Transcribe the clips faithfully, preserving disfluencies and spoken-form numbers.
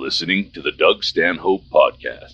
listening to the Doug Stanhope Podcast.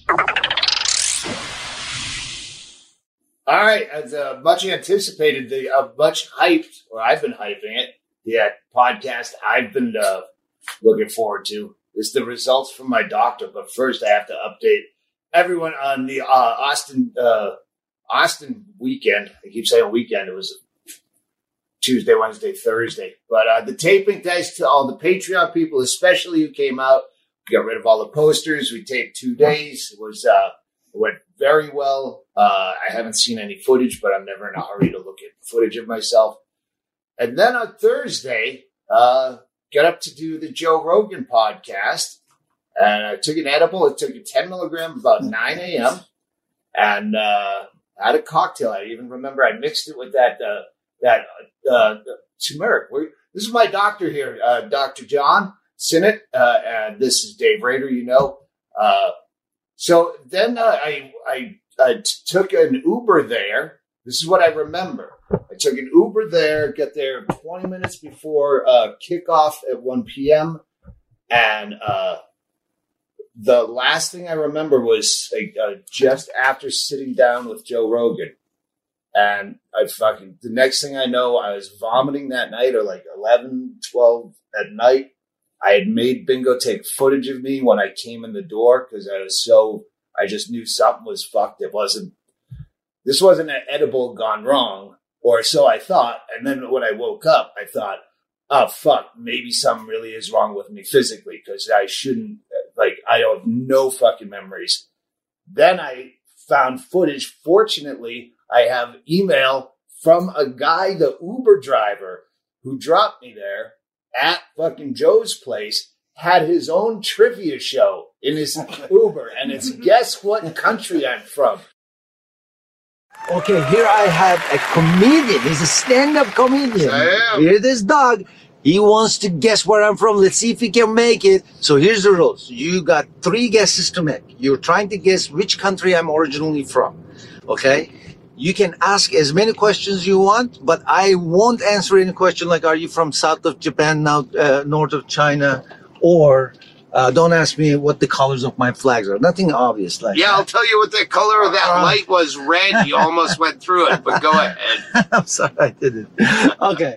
All right, as uh, much anticipated, the uh, much hyped, or I've been hyping it, the uh, podcast I've been uh, looking forward to is the results from my doctor. But first, I have to update everyone on the uh, Austin uh, Austin weekend. I keep saying weekend. It was Tuesday, Wednesday, Thursday. But uh, the taping, thanks to all the Patreon people, especially who came out. We got rid of all the posters. We taped two days. It was uh, it went very well. Uh, I haven't seen any footage, but I'm never in a hurry to look at footage of myself. And then on Thursday, uh, got up to do the Joe Rogan podcast. And I took an edible. It took a ten milligram about nine a.m. And uh, had a cocktail. I even remember I mixed it with that uh, that uh, turmeric. We're, this is my doctor here, uh, Doctor John Sinnott. Uh, and this is Dave Rader, you know. Uh, so then uh, I, I, I t- took an Uber there. This is what I remember. I took an Uber there, got there twenty minutes before uh, kickoff at one p.m. And uh, the last thing I remember was like, uh, just after sitting down with Joe Rogan. And I fucking, the next thing I know, I was vomiting that night, or like eleven, twelve at night. I had made Bingo take footage of me when I came in the door because I was so, I just knew something was fucked. It wasn't, this wasn't an edible gone wrong, or so I thought. And then when I woke up, I thought, oh, fuck, maybe something really is wrong with me physically because I shouldn't, like, I have no fucking memories. Then I found footage. Fortunately, I have email from a guy, the Uber driver who dropped me there at fucking Joe's place, had his own trivia show in his Uber. And it's guess what country I'm from. Okay, here I have a comedian. He's a stand-up comedian. Here's this dog. He wants to guess where I'm from. Let's see if he can make it. So here's the rules. You got three guesses to make. You're trying to guess which country I'm originally from. Okay? You can ask as many questions you want, but I won't answer any question like, are you from south of Japan, now uh, north of China? Or uh, don't ask me what the colors of my flags are. Nothing obvious like Yeah, that. I'll tell you what the color of that Uh, light was. Red. You almost went through it, but go ahead. I'm sorry, I didn't. Okay.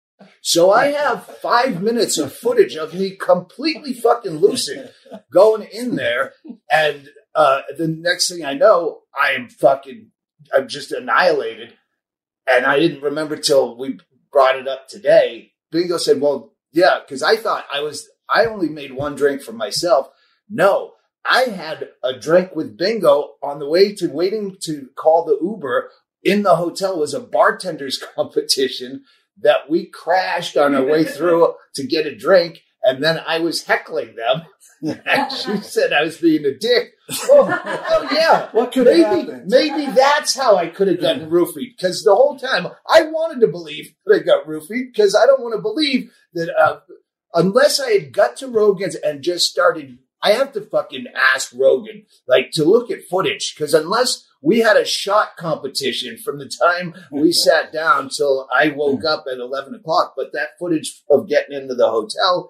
So I have five minutes of footage of me completely fucking lucid going in there. And uh, the next thing I know, I am fucking, I'm just annihilated. And I didn't remember till we brought it up today. Bingo said, well, yeah, because I thought I was, I only made one drink for myself. No, I had a drink with Bingo on the way to waiting to call the Uber. In the hotel was a bartender's competition that we crashed on our way through to get a drink. And then I was heckling them. And she said I was being a dick. Oh, oh yeah. What could maybe, have happened? Maybe that's how I could have gotten roofied. Because the whole time I wanted to believe that I got roofied because I don't want to believe that uh, unless I had got to Rogan's and just started, I have to fucking ask Rogan, like, to look at footage. Because unless we had a shot competition from the time we sat down till I woke up at eleven o'clock. But that footage of getting into the hotel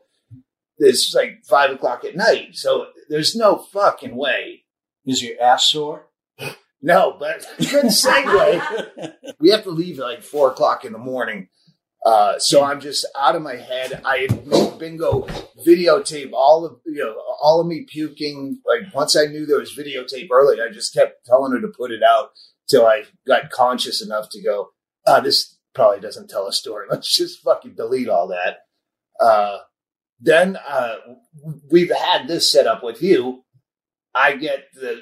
is like five o'clock at night. So there's no fucking way. Is your ass sore? No, but good segue. We have to leave at like four o'clock in the morning. Uh, so I'm just out of my head. I had made Bingo videotape all of, you know, all of me puking. Like once I knew there was videotape early, I just kept telling her to put it out till I got conscious enough to go, ah, this probably doesn't tell a story. Let's just fucking delete all that. Uh, then, uh, we've had this set up with you. I get the,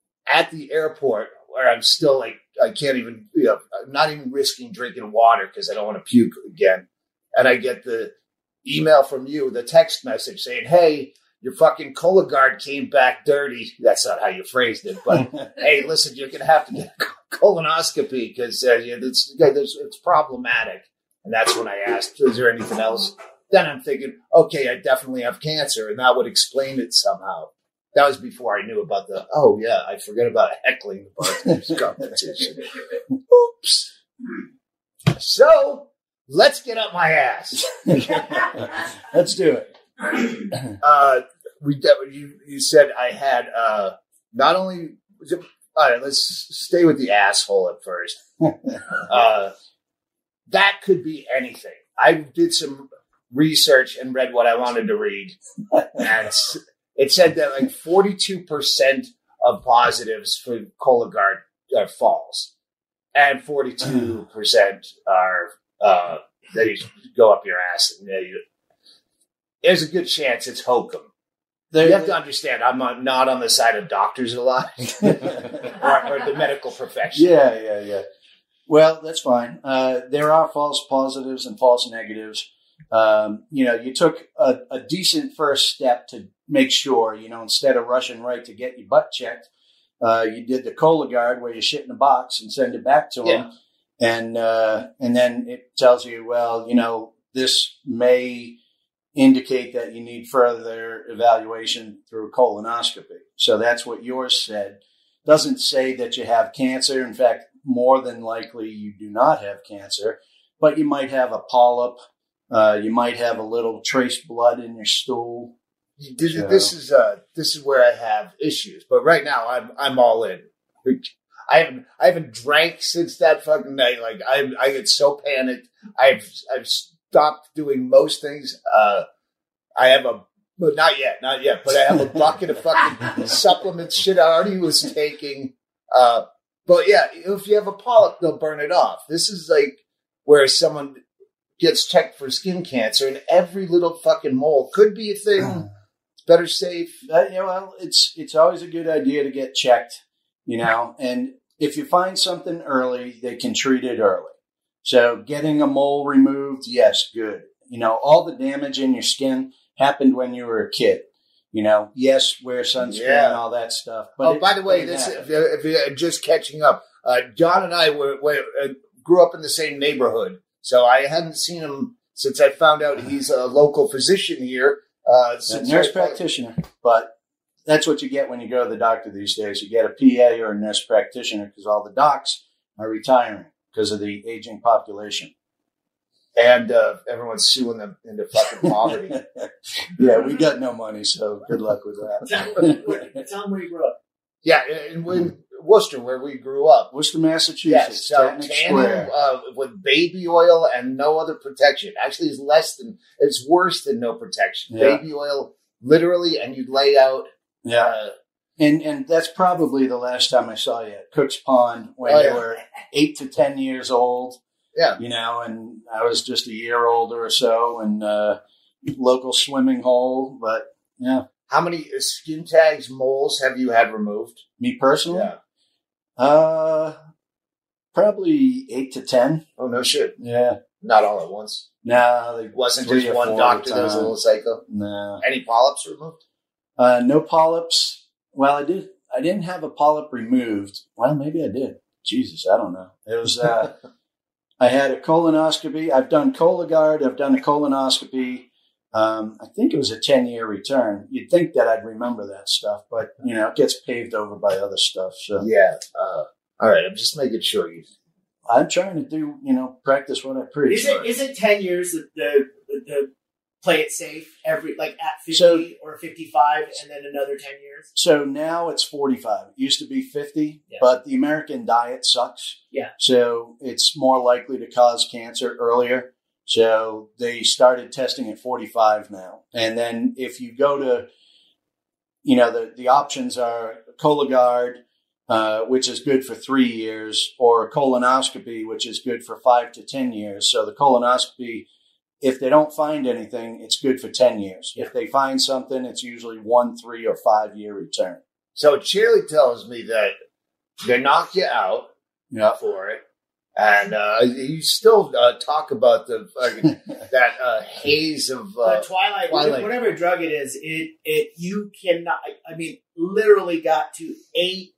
at the airport where I'm still like, I can't even, you know, I'm not even risking drinking water because I don't want to puke again. And I get the email from you, the text message saying, hey, your fucking Cologuard came back dirty. That's not how you phrased it, but hey, listen, you're going to have to get a colonoscopy because uh, it's, it's problematic. And that's when I asked, is there anything else? Then I'm thinking, okay, I definitely have cancer, and that would explain it somehow. That was before I knew about the, oh, yeah, I forget about heckling the bartender's competition. Oops. So, let's get up my ass. Let's do it. Uh, we you, you said I had uh, not only. All right, let's stay with the asshole at first. uh, that could be anything. I did some research and read what I wanted to read, and it said that like forty-two percent of positives for Cologuard are false, and forty-two percent are uh, they go up your ass. And they, there's a good chance it's hokum. There, you have to understand, I'm not, not on the side of doctors a lot, or, or the medical profession. Yeah, yeah, yeah. Well, that's fine. Uh, there are false positives and false negatives. Um, you know, you took a, a decent first step to make sure, you know, instead of rushing right to get your butt checked, uh, you did the Cologuard where you shit in a box and send it back to them. Yeah. And, uh, and then it tells you, well, you know, this may indicate that you need further evaluation through colonoscopy. So that's what yours said. Doesn't say that you have cancer. In fact, more than likely you do not have cancer, but you might have a polyp. Uh, you might have a little trace blood in your stool. This, so. this is uh, this is where I have issues. But right now, I'm I'm all in. I haven't I haven't drank since that fucking night. Like I I get so panicked. I've I've stopped doing most things. Uh, I have a, but not yet, not yet. But I have a bucket of fucking supplements. Shit, I already was taking. Uh, but yeah, if you have a polyp, they'll burn it off. This is like where someone gets checked for skin cancer, and every little fucking mole could be a thing. It's better safe. Uh, yeah, well, it's it's always a good idea to get checked, you know. And if you find something early, they can treat it early. So getting a mole removed, yes, good. You know, all the damage in your skin happened when you were a kid. You know, yes, wear sunscreen yeah. and all that stuff. But oh, it, by the way, this if, you're, if you're just catching up, uh, John and I were, were uh, grew up in the same neighborhood, so I hadn't seen him since I found out he's a local physician here. Uh, a nurse practitioner, but that's what you get when you go to the doctor these days. You get a P A or a nurse practitioner because all the docs are retiring because of the aging population. And uh, everyone's suing them into fucking poverty. Yeah, we got no money, so good luck with that. Tell them where you grew up. Yeah, in, in Worcester, where we grew up. Worcester, Massachusetts. Yes, so tanning uh, with baby oil and no other protection. Actually, it's less than, it's worse than no protection. Yeah. Baby oil, literally, and you'd lay out. Yeah. Uh, and and that's probably the last time I saw you at Cook's Pond when oh, you yeah. were eight to ten years old. Yeah. You know, and I was just a year older or so, and uh, local swimming hole. But, yeah. How many skin tags, moles have you had removed? Me personally? Yeah. Uh, probably eight to ten. Oh, no shit. Yeah. Not all at once? No. Nah, it wasn't just one doctor that was a little psycho? No. Nah. Any polyps removed? Uh, no polyps. Well, I did. I didn't have a polyp removed. Well, maybe I did. Jesus, I don't know. It was... Uh, I had a colonoscopy. I've done Cologuard. I've done a colonoscopy. Um, I think it was a ten-year return. You'd think that I'd remember that stuff, but, you know, it gets paved over by other stuff. So yeah. Uh, all right. I'm just making sure you... I'm trying to do, you know, practice what I preach. Is it, is it ten years that the, the, the play it safe every, like at fifty so, or fifty-five and then another ten years? So now it's forty-five. It used to be fifty, yeah. But the American diet sucks. Yeah. So it's more likely to cause cancer earlier. So they started testing at forty-five now. And then if you go to, you know, the, the options are Cologuard, uh, which is good for three years, or colonoscopy, which is good for five to ten years. So the colonoscopy, if they don't find anything, it's good for ten years. If they find something, it's usually one, three, or five-year return. So Shirley tells me that they knock you out yeah. for it. And uh, you still uh, talk about the uh, that uh, haze of uh, the Twilight, Twilight, whatever drug it is. It it you cannot. I mean, literally got to eight,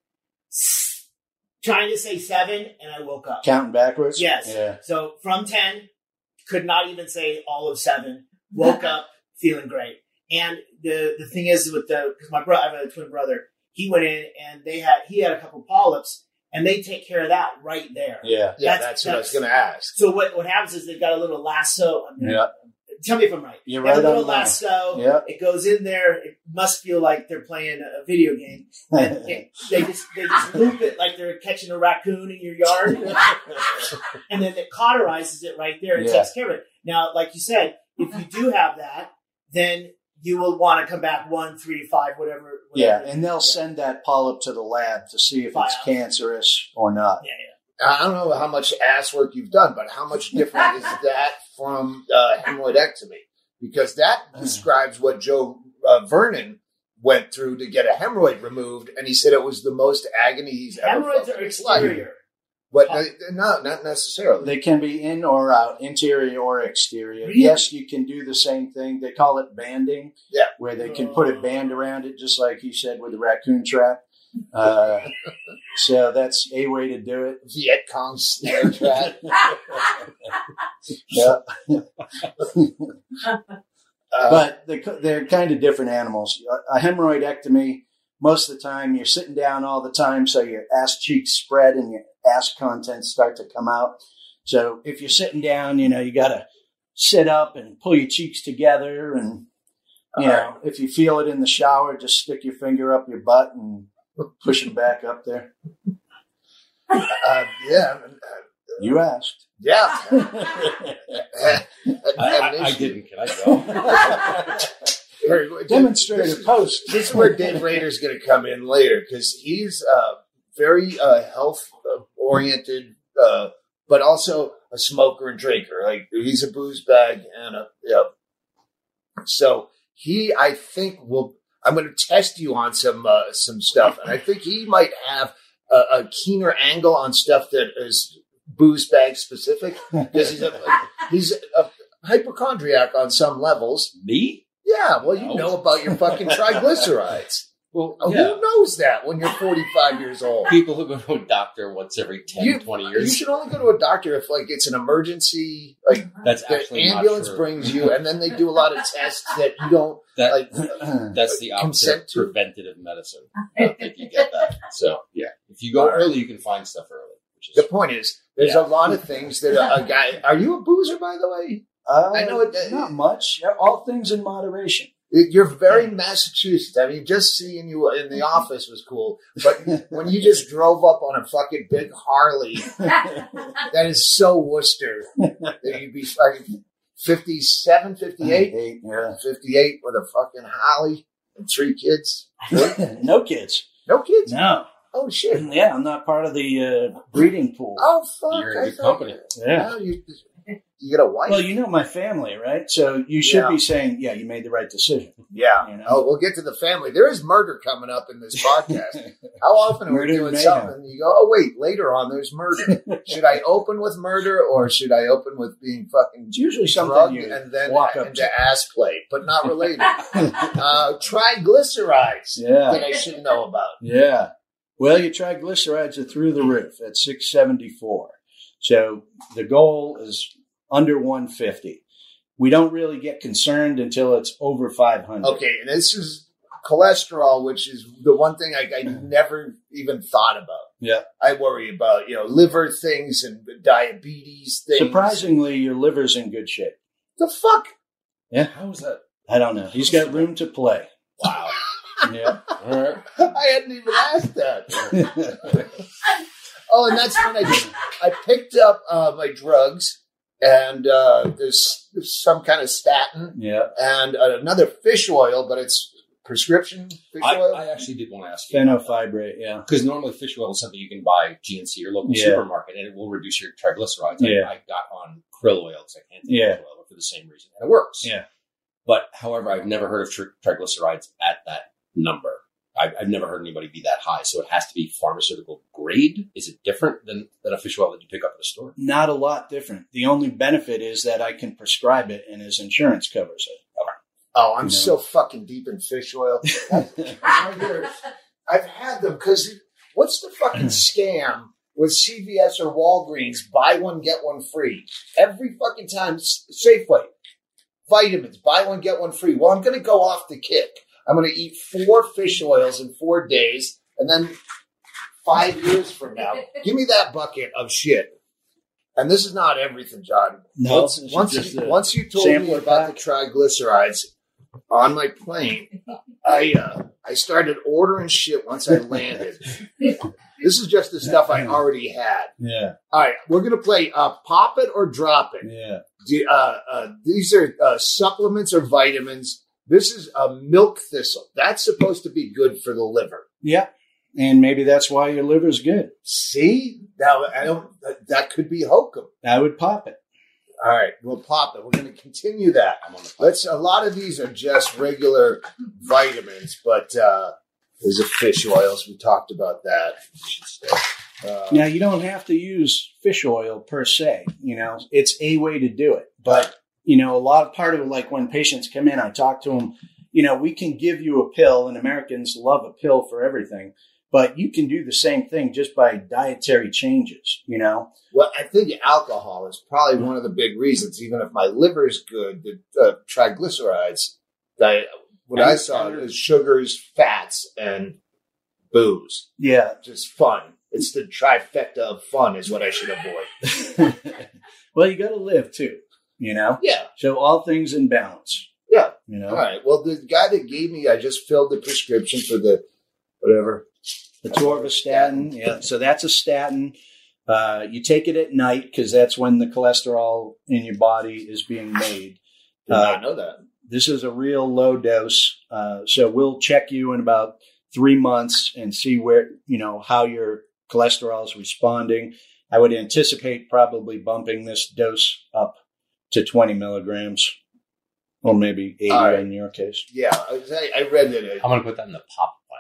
trying to say seven, and I woke up counting backwards. Yes. Yeah. So from ten, could not even say all of seven. Woke up feeling great. And the the thing is with the because my brother, I have a twin brother. He went in and they had he had a couple polyps. And they take care of that right there. Yeah, yeah, that's, that's what that's, I was going to ask. So what, what happens is they've got a little lasso. I mean, yeah. tell me if I'm right. You're They have right a little on the line. lasso. Yeah. It goes in there. It must feel like they're playing a video game. And it, they just they just loop it like they're catching a raccoon in your yard, and then it cauterizes it right there and Yeah. takes care of it. Now, like you said, if you do have that, then you will want to come back one, three, five, whatever. Yeah, whatever. and they'll send that polyp to the lab to see if it's Biopsy. cancerous or not. Yeah, yeah. I don't know how much ass work you've done, but how much different is that from uh, hemorrhoidectomy? Because that describes what Joe uh, Vernon went through to get a hemorrhoid removed, and he said it was the most agony he's ever Hemorrhoids felt are in his life. exterior. But uh, no, not necessarily. They can be in or out, interior or exterior. Really? Yes, you can do the same thing. They call it banding, Yeah. where they can put a band around it, just like he said with the raccoon trap. Uh, so that's a way to do it. Viet Cong snare trap. Yeah. Uh, But they, they're kind of different animals. A hemorrhoidectomy, most of the time, you're sitting down all the time, so your ass cheeks spread and your ass contents start to come out. So if you're sitting down, you know, you got to sit up and pull your cheeks together. And, you All know, if you feel it in the shower, just stick your finger up your butt and push it back up there. uh, yeah. You asked. Yeah. I, I, I didn't. Can I go? Demonstrative post. This is where Dave Rader's going to come in later because he's uh, very uh, health-oriented, uh, but also a smoker and drinker. Like he's a booze bag and a yeah. So he, I think, will. I'm going to test you on some uh, some stuff, and I think he might have a, a keener angle on stuff that is booze bag specific because he's a he's a hypochondriac on some levels. Me? Yeah, well, you No. know about your fucking triglycerides. Well, Oh, yeah. Who knows that when you're forty-five years old? People who go to a doctor once every ten, You- twenty You years. should only go to a doctor if, like, it's an emergency. Like, That's the actually not ambulance true. brings you, and then they do a lot of tests that you don't, That, like, that's the opposite consent of to. preventative medicine. I don't think you get that. So, yeah. If you go All right. early, you can find stuff early. Which The is point is, there's Yeah. a lot of things that a, a guy. Are you a boozer, by the way? Uh, I know it- not much. All things in moderation. You're very Massachusetts. I mean, just seeing you in the office was cool. But when you just drove up on a fucking big Harley, that is so Worcester. That you'd be fucking fifty-seven, fifty-eight, Eight, yeah. fifty-eight with a fucking Harley and three kids. No kids. No kids? No. Oh, shit. Yeah, I'm not part of the uh, breeding pool. Oh, fuck. You're in I good thought- company. Yeah. Oh, you, you get a wife? Well, you know my family, right? So you should Yeah. be saying, yeah, you made the right decision. yeah. You know? Oh, we'll get to the family. There is murder coming up in this podcast. How often are we Murder doing mayhem. something and you go, oh, wait, later on there's murder. Should I open with murder or should I open with being fucking It's usually something drugged you and then walk up into to. ass play, but not related? uh, triglycerides Yeah. that I should know about. Yeah. Well, your triglycerides are through the roof at six seventy-four. So the goal is under one fifty. We don't really get concerned until it's over five hundred. Okay, and this is cholesterol, which is the one thing I, I never even thought about. Yeah. I worry about, you know, liver things and diabetes things. Surprisingly, your liver's in good shape. The fuck? Yeah. How is that? I don't know. He's got room to play. Wow. Yeah. All right. I hadn't even asked that. Oh, and that's when I just, I picked up uh, my drugs, and uh, there's, there's some kind of statin Yeah. and uh, another fish oil, but it's prescription fish I, oil. I actually did want to ask you. Phenylfibrate, yeah. Because normally fish oil is something you can buy G N C or local Yeah. supermarket, and it will reduce your triglycerides. I- Yeah. I, got on krill oil because I can't take Yeah. fish oil for the same reason, and it works. Yeah. But however, I've never heard of tri- triglycerides at that number. I've, I've never heard anybody be that high, so it has to be pharmaceutical grade. Is it different than, than a fish oil that you pick up at a store? Not a lot different. The only benefit is that I can prescribe it and his insurance covers Oh, I'm No. so fucking deep in fish oil. it. I've had them because what's the fucking scam with C V S or Walgreens? Buy one, get one free. Every fucking time, S- Safeway, vitamins, buy one, get one free. Well, I'm going to go off the kick. I'm going to eat four fish oils in four days, and then five years from now, give me that bucket of shit. And this is not everything, John. No, once this is once, just you, a once you told me sampler about pack. the triglycerides on my plane, I uh, I started ordering shit once I landed. This is just the stuff I already had. Yeah, All right, we're gonna play uh, Pop It or Drop It. yeah. Do, uh, uh, these are uh, supplements or vitamins. This is a milk thistle. That's supposed to be good for the liver. Yeah. And maybe that's why your liver's good. See, now I don't. That, that could be hokum. I would pop it. All right, we'll pop it. We're going to continue that. I'm on the Let's. A lot of these are just regular vitamins, but uh, there's a fish oils. We talked about that. Uh, Now, you don't have to use fish oil per se. You know, it's a way to do it. But, you know, a lot of part of it, like when patients come in, I talk to them, you know, we can give you a pill, and Americans love a pill for everything. But you can do the same thing just by dietary changes, you know? Well, I think alcohol is probably one of the big reasons. Even if my liver is good, the uh, triglycerides, that what I saw is sugars, fats, and booze. Yeah. Just fun. It's the trifecta of fun is what I should avoid. Well, you got to live too, you know? Yeah. So all things in balance, Yeah. you know? All right. Well, the guy that gave me, I just filled the prescription for the whatever. The torvastatin, yeah. So that's a statin. Uh, you take it at night because that's when the cholesterol in your body is being made. Did Uh, not know that. This is a real low dose. Uh, so we'll check you in about three months and see where, you know, how your cholesterol is responding. I would anticipate probably bumping this dose up to twenty milligrams or maybe eighty All right. in your case. Yeah, I, was- I I read that. It, I'm going to put that in the pop file.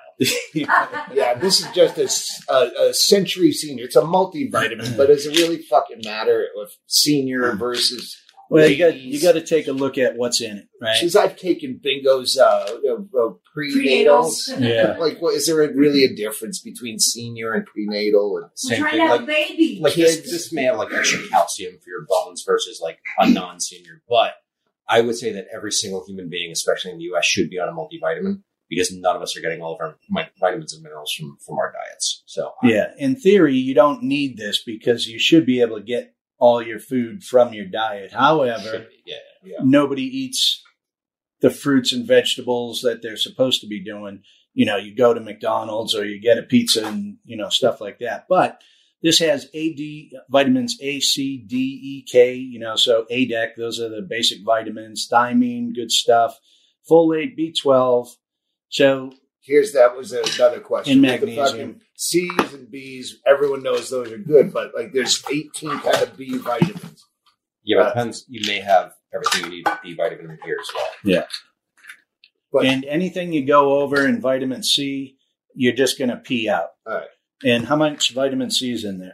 yeah, this is just a, s- a- a Century Senior. It's a multivitamin, but does it really fucking matter if senior versus? Well, you got ladies? you got to take a look at what's in it, right? Since I've taken Bingo's uh, uh, uh, prenatal, Yeah. like, what is there a, really a difference between senior and prenatal? And We're Same trying thing, to have like- a baby. Like this, this may have like extra calcium for your bones versus like a non-senior. But I would say that every single human being, especially in the U S, should be on a multivitamin because none of us are getting all of our mi- vitamins and minerals from, from our diets. So Yeah. In theory, you don't need this because you should be able to get all your food from your diet. However, should be, yeah. yeah, nobody eats the fruits and vegetables that they're supposed to be doing. You know, you go to McDonald's or you get a pizza and, you know, stuff like that. But this has A, D, vitamins A, C, D, E, K, you know, so A D E C, those are the basic vitamins, thiamine, good stuff, folate, B twelve. So, here's that was another question. And With the magnesium. fucking C's and B's, everyone knows those are good, but like there's eighteen kind of B vitamins. Yeah, but it depends. You may have everything you need to B vitamin in here as well. But and anything you go over in vitamin C, you're just going to pee out. all right. And how much vitamin C is in there?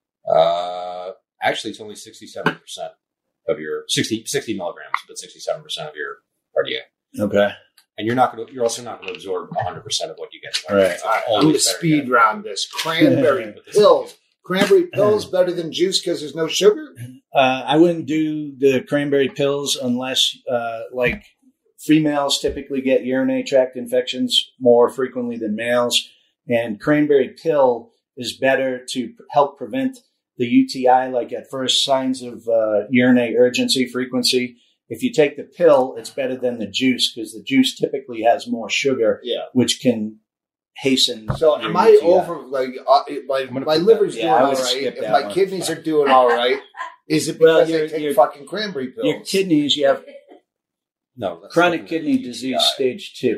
Uh, actually, it's only sixty-seven percent of your sixty, sixty milligrams, but sixty-seven percent of your R D A. Okay. And you're not going to, you're also not going to absorb one hundred percent of what you get. All right. All right, Always I'm going to better speed get- round this. Cranberry pills. Cranberry pills better than juice because there's no sugar? Uh, I wouldn't do the cranberry pills unless, uh, like, females typically get urinary tract infections more frequently than males. And cranberry pill is better to help prevent the U T I, like at first signs of uh, urinary urgency frequency. If you take the pill, it's better than the juice because the juice typically has more sugar, Yeah. which can hasten. So your am I U T I. over, like, uh, my, gonna my put liver's that- doing yeah, I all would right, skip if that my one. kidneys are doing all right, is it Well, because your- I take your- fucking cranberry pills? Your kidneys, you have No, that's chronic not kidney U T I. disease stage two.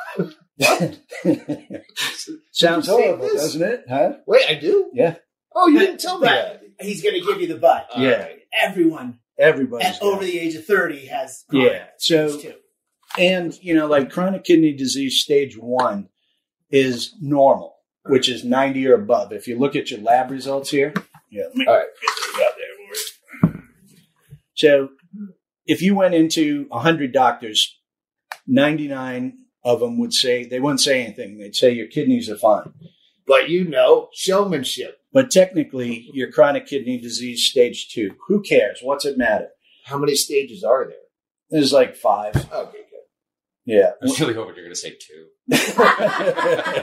Did you Sounds say horrible, this? doesn't it? Huh? Wait, I do? Yeah. Oh, you didn't tell me that. But he's going to give you the butt. All Yeah. right. Everyone Everybody's at got over it. the age of thirty has Yeah. chronic So, disease too. and, you know, like chronic kidney disease stage one is normal, which is ninety or above. If you look at your lab results here, yeah. Let me All right. get those out there for you. So if you went into one hundred doctors, ninety-nine of them would say, they wouldn't say anything. They'd say your kidneys are fine. But you know, showmanship. But technically, you're chronic kidney disease stage two. Who cares? What's it matter? How many stages are there? There's like five. Okay, good. Yeah. I was really hoping you're going to say two.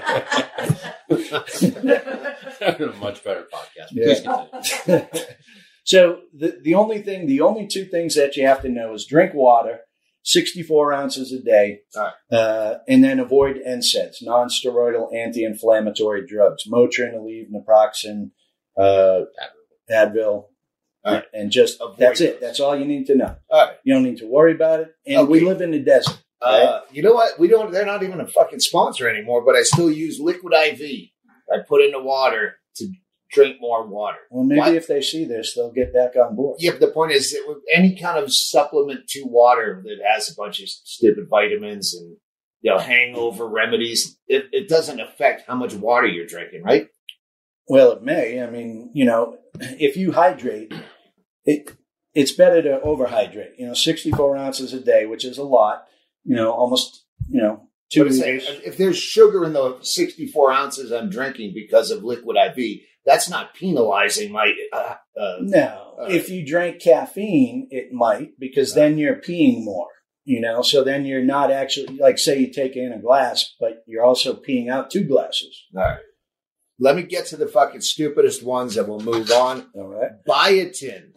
A much better podcast. Yeah. Please continue. So the, the only thing, the only two things that you have to know is drink water, sixty-four ounces a day, All right. uh, and then avoid N SAIDs, non-steroidal anti-inflammatory drugs, Motrin, Aleve, naproxen, uh, Advil, All right. and just Avoid that's it. those. That's all you need to know. All right. You don't need to worry about it. And we Okay. live in the desert. Uh, you know what? We don't. They're not even a fucking sponsor anymore. But I still use Liquid I V. I put in the water to drink more water. Well, maybe What? if they see this, they'll get back on board. Yeah, but the point is, that with any kind of supplement to water that has a bunch of stupid vitamins and you know hangover remedies, it, it doesn't affect how much water you're drinking, right? Well, it may. I mean, you know, if you hydrate, it it's better to overhydrate. You know, sixty-four ounces a day, which is a lot. You know, almost, you know, two But liters. it's- if there's sugar in the sixty-four ounces I'm drinking because of Liquid I V, that's not penalizing my. Uh, uh, No, Uh, if you drank caffeine, it might, because then you're peeing more. You know, so then you're not actually, like, say you take in a glass, but you're also peeing out two glasses. all right. Let me get to the fucking stupidest ones, and we'll move on. All right. Biotin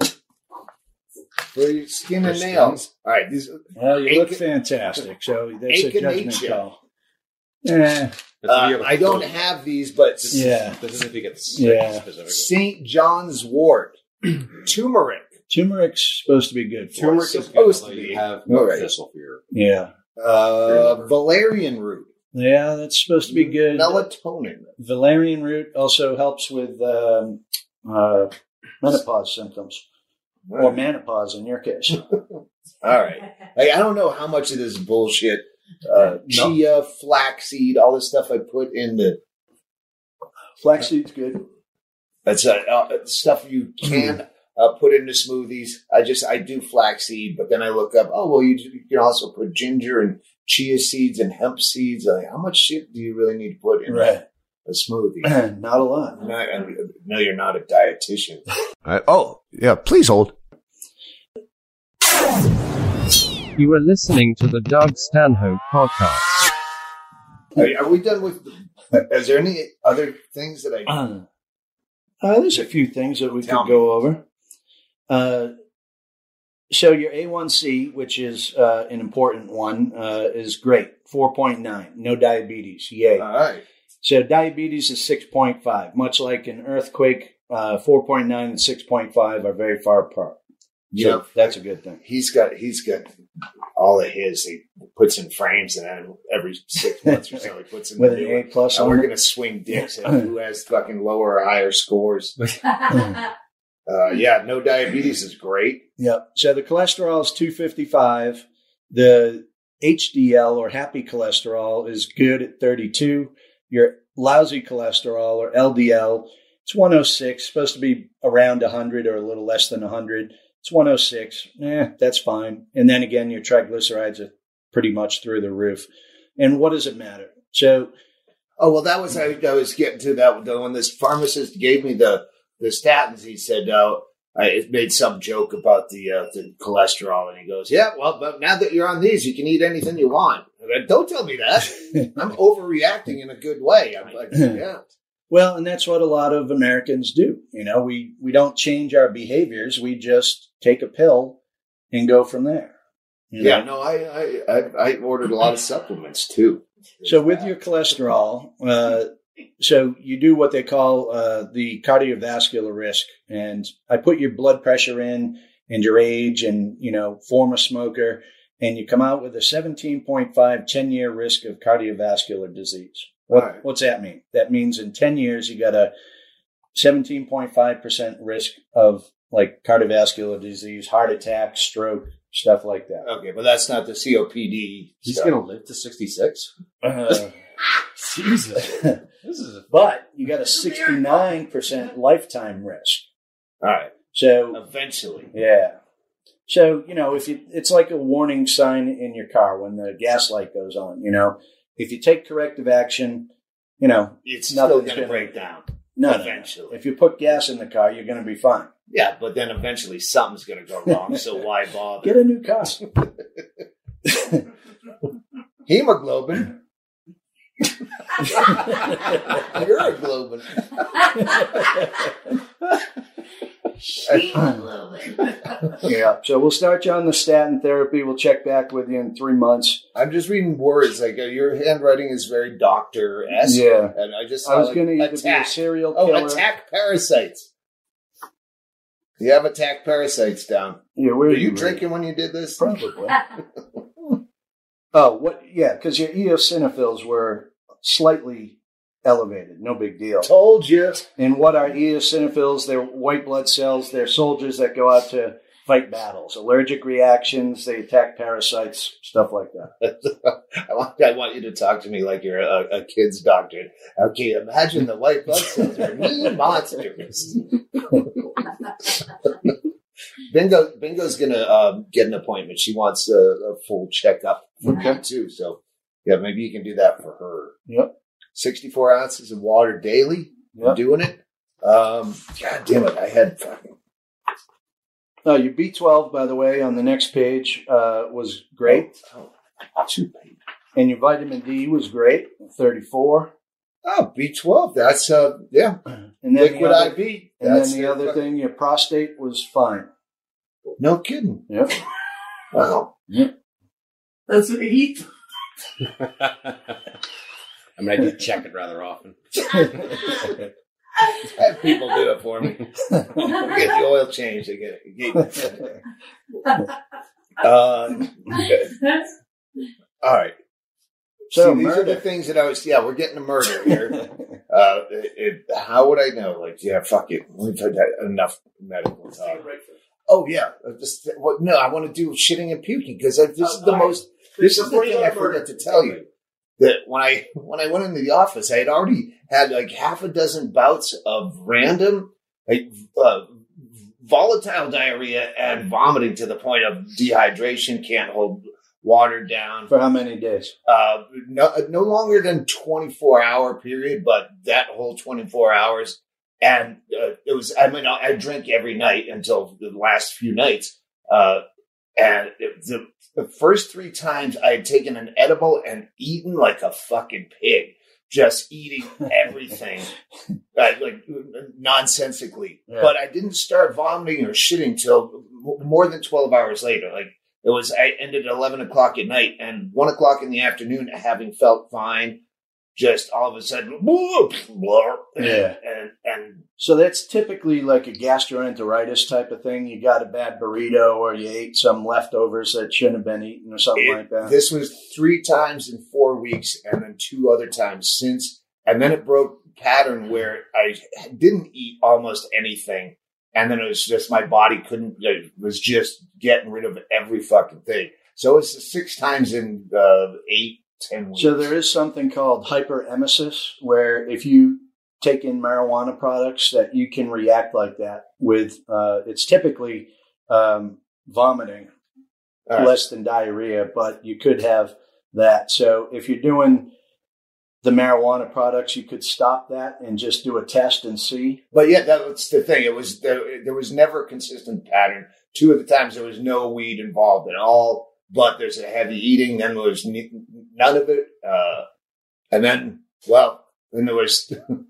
for your skin and For nails. All right, these. Well, you look Ach- fantastic, so that's a judgment Echinacea. call. Yeah, That's if you Uh, have a I don't cold. have these, but yeah. This is if you get sick Yeah. specifically. Saint John's wort, turmeric. Turmeric's supposed to be good for Turmeric us. is supposed good, to like be. you have All right. thistle for your Yeah, Uh, valerian root, yeah, that's supposed to be good. melatonin. Valerian root also helps with um, uh, menopause symptoms, or menopause in your case. All right. Like, I don't know how much of this bullshit, uh, chia, flaxseed, all this stuff I put in the. Flaxseed's good. That's uh, uh, stuff you can uh, put into smoothies. I just I do flaxseed, but then I look up. Oh well, you, you can also put ginger and chia seeds and hemp seeds. Like, how much shit do you really need to put in Right. a smoothie? Not a lot. I'm not, I know you're not a dietitian. Uh, oh, yeah, please hold. You are listening to the Doug Stanhope Podcast. Are, are we done with? The, is there any other things that I? Uh, uh, there's a few things that we Tell could me. go over. Uh, so your A one C, which is uh, an important one, uh, is great. four point nine. No diabetes. Yay. All right. So diabetes is six point five. Much like an earthquake, uh, four point nine and six point five are very far apart. So Yeah. that's a good thing. He's got he's got all of his. He puts in frames, and then every six months or so, he puts in With a an new A one. plus And on we're it. gonna swing dicks at who has fucking lower or higher scores. Uh, yeah, no diabetes is great. Yep. So the cholesterol is two fifty-five. The H D L or happy cholesterol is good at thirty-two. Your lousy cholesterol or L D L, it's one oh six, supposed to be around one hundred or a little less than one hundred. It's one oh six. Eh, that's fine. And then again, your triglycerides are pretty much through the roof. And what does it matter? So, Oh well, that was I, I was getting to that when this pharmacist gave me the the statins. He said, uh, I it made some joke about the uh, the cholesterol, and he goes, "Yeah, well, but now that you're on these, you can eat anything you want." I go, don't tell me that. I'm overreacting in a good way. I'm like, yeah. well, and that's what a lot of Americans do. You know, we, we don't change our behaviors. We just take a pill and go from there. You know? Yeah, no, I, I I I ordered a lot of supplements too. So with your cholesterol, uh, so you do what they call uh, the cardiovascular risk, and I put your blood pressure in and your age and, you know, former smoker, and you come out with a seventeen point five ten-year risk of cardiovascular disease. What, Right. What's that mean? That means in ten years, you got a seventeen point five percent risk of like cardiovascular disease, heart attack, stroke, stuff like that. Okay, but that's not the C O P D. He's stuff. going to live to sixty-six? Uh, Jesus. This is a but you got a sixty-nine percent lifetime risk. All right, So, eventually. yeah. So, you know, if you, it's like a warning sign in your car when the gas light goes on, you know, if you take corrective action, you know, It's still nothing's going to gonna- break down. no, no, no. Eventually. If you put gas in the car, you're going to be fine. Yeah, but then eventually something's going to go wrong, so why bother? Get a new car. Hemoglobin. You're a globin. a little bit. Yeah. So we'll start you on the statin therapy. We'll check back with you in three months. I'm just reading words. Like uh, your handwriting is very doctor-esque. Yeah. And I just I was like, going to either attack. be a serial Oh, killer. attack parasites. You have attack parasites down. Yeah, where Were are you you drinking when you did this? Probably. Oh, what? Yeah, because your eosinophils were slightly elevated. No big deal. Told you. And what are eosinophils? They're white blood cells. They're soldiers that go out to fight battles, allergic reactions. They attack parasites, stuff like that. I, want, I want you to talk to me like you're a, a kid's doctor. Okay, imagine the white blood cells are mean monsters. Bingo, Bingo's gonna um, get an appointment. She wants a, a full checkup for Okay. him too. So, yeah, maybe you can do that for her. Yep. Sixty-four ounces of water daily. Yep. I'm doing it. Um, God damn it! I had fucking. Uh, your B twelve, by the way, on the next page uh, was great. Oh, two pages. And your vitamin D was great, thirty-four. Oh, B twelve. That's uh, yeah. And then Liquid the other, I V. And That's then the uh, other thing, your prostate was fine. No kidding. Yep. Wow. That's what he I mean, I do check it rather often. Have people do it for me. Get the oil changed. I get it. Uh, all right. So See, these murder. are the things that I was. Yeah, we're getting a murder here. uh, it, it, how would I know? Like, yeah, fuck it. We've had enough medical talk. Oh yeah. Uh, Just, well, no, I want to do shitting and puking because this is the most. This is the Before you thing I go to murder. forgot to tell you. That when I when I went into the office, I had already had like half a dozen bouts of random, like uh, volatile diarrhea and vomiting to the point of dehydration, can't hold water down. For how many days? Uh, no, no longer than twenty-four hour period, but that whole twenty-four hours. And uh, it was, I mean, I drink every night until the last few nights. Uh, and it, the, the first three times I had taken an edible and eaten like a fucking pig, just eating everything, uh, like nonsensically. Yeah. But I didn't start vomiting or shitting till more than twelve hours later. Like it was, I ended at eleven o'clock at night and one o'clock in the afternoon, having felt fine. Just all of a sudden, blah, blah, and, Yeah. and, and So that's typically like a gastroenteritis type of thing. You got a bad burrito or you ate some leftovers that shouldn't have been eaten or something it, like that. this was three times in four weeks and then two other times since. And then it broke pattern where I didn't eat almost anything. And then it was just my body couldn't, it was just getting rid of every fucking thing. So it's six times in uh, eight, ten weeks. So there is something called hyperemesis, where if you take in marijuana products, that you can react like that with. Uh, it's typically um, vomiting, All right. less than diarrhea, but you could have that. So if you're doing the marijuana products, you could stop that and just do a test and see. But yeah, that was the thing. It was there, there was never a consistent pattern. Two of the times there was no weed involved at all. But there's a heavy eating, then there was n- none of it. Uh, and then, well, then there was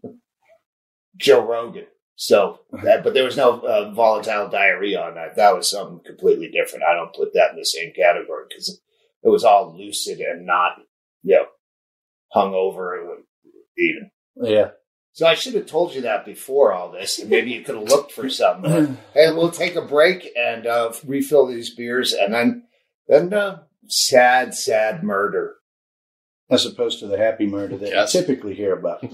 Joe Rogan. So, that, but there was no uh, volatile diarrhea on that. That was something completely different. I don't put that in the same category because it was all lucid and not, you know, hungover eating. Yeah. So I should have told you that before all this, and maybe you could have looked for something. Hey, we'll take a break and uh, refill these beers, and then. Then uh, sad, sad murder. As opposed to the happy murder that Yes. you typically hear about.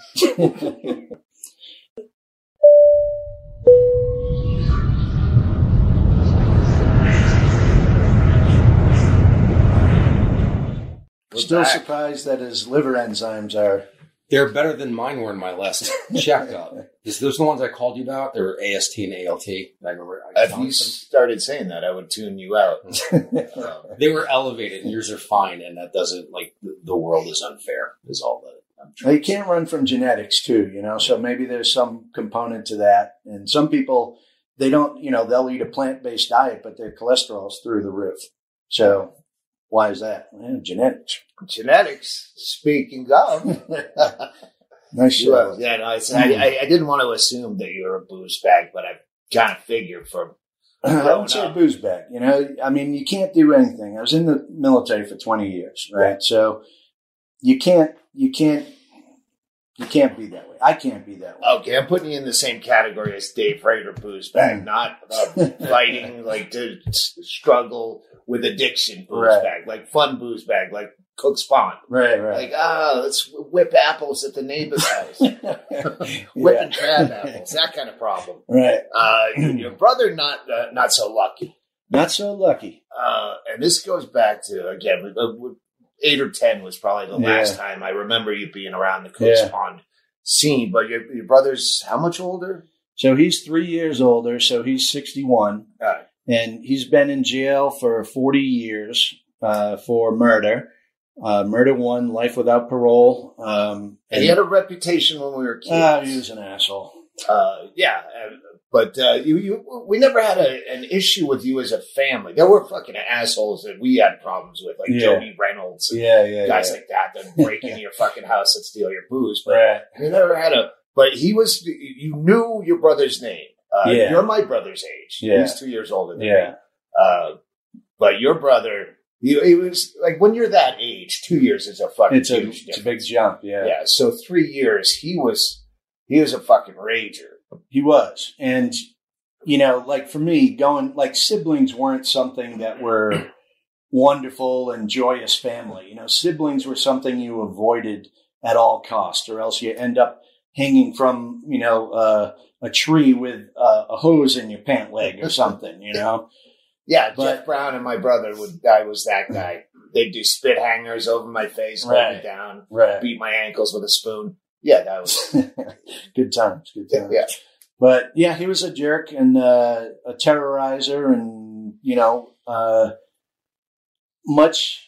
We're Still back. surprised that his liver enzymes are. They're better than mine were in my last checkup. Because those are the ones I called you about. They were A S T and A L T. I remember. I If found you them. started saying that, I would tune you out. Um, They were elevated, and yours are fine, and that doesn't, like, the, the world is unfair, is all that I'm Now, trying you to say. can't run from genetics too, you know, so maybe there's some component to that. And some people, they don't, you know, they'll eat a plant-based diet, but their cholesterol's through the roof. So why is that? Well, genetics. genetics, speaking of. Nice You show. are- yeah, no, I, I, I didn't want to assume that you were a booze bag, but I've kind of figure from I would say up. booze bag. You know, I mean, you can't do anything. I was in the military for twenty years, right? Yeah. So you can't, you can't, you can't be that way. I can't be that way. Okay, I'm putting you in the same category as Dave Rader booze bag, Mm. not uh, fighting like to s- struggle with addiction booze Right. bag, like fun booze bag, like Cook's Pond. Right, right. Like, ah, let's whip apples at the neighbor's house. Whipping crab apples, that kind of problem. Right. Uh, your brother, not uh, not so lucky. Not so lucky. Uh, and this goes back to, again, uh, eight or ten was probably the last Yeah. time I remember you being around the Cook's Yeah. Pond scene. But your, your brother's how much older? So he's three years older. So he's sixty-one. All right. And he's been in jail for forty years uh, for murder. Uh, murder one, life without parole. Um, And he had a reputation when we were kids. uh, he was an asshole. Uh, yeah, uh, but uh, you, you, we never had a, an issue with you as a family. There were fucking assholes that we had problems with, like Yeah. Jody Reynolds, and Yeah, yeah, guys yeah. like that that break into your fucking house and steal your booze. But Right. we never had a. But he was. You knew your brother's name. Uh, Yeah. You're my brother's age. Yeah. He's two years older than Yeah. me. Uh, but your brother, he, he was like when you're that age, two years is a fucking It's a, huge it's a big difference. jump. Yeah. Yeah. So three years, he was he was a fucking rager. He was. And, you know, like for me, going, like siblings weren't something that were wonderful and joyous family. You know, siblings were something you avoided at all costs, or else you end up hanging from, you know, uh, a tree with uh, a hose in your pant leg or something, you know? Yeah, But- Jeff Brown and my brother would. I was that guy. They'd do spit hangers over my face, hold me Right. down, Right. beat my ankles with a spoon. Yeah, that was. Good times. Good times. Yeah, But yeah, he was a jerk and uh, a terrorizer, and you know, uh, much.